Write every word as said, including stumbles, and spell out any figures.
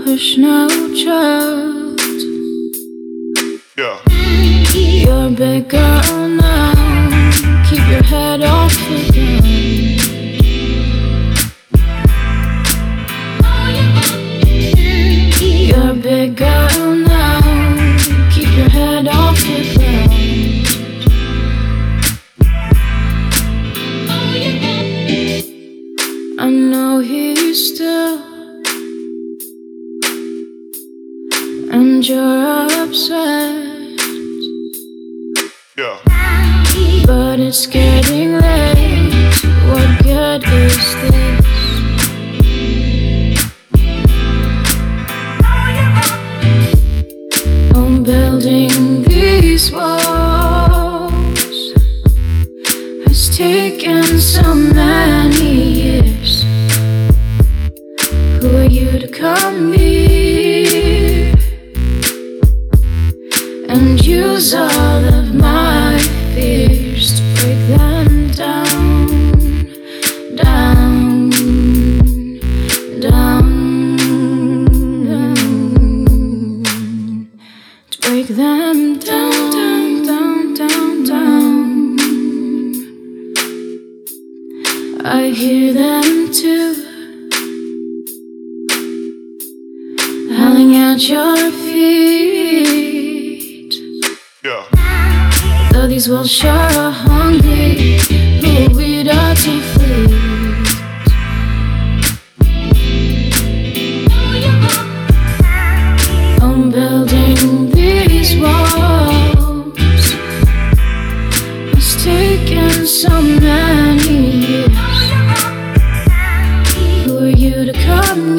selfish, no child. Yeah. You're a big girl now. Keep your head off the ground. You're a big girl now. Keep your head off the ground. I know he's still, and you're upset. Yeah. But it's getting late. What good is this? I'm building these walls. It's taken so many years. Who are you to come here and use all of my fears to break them down, down, down, down, to break them down, down, down, down, down. I hear them too, howling at your feet. Yeah. Though these wolves sure are hungry, who are we to flee? I'm building these walls. It's taken so many years. Who are you to come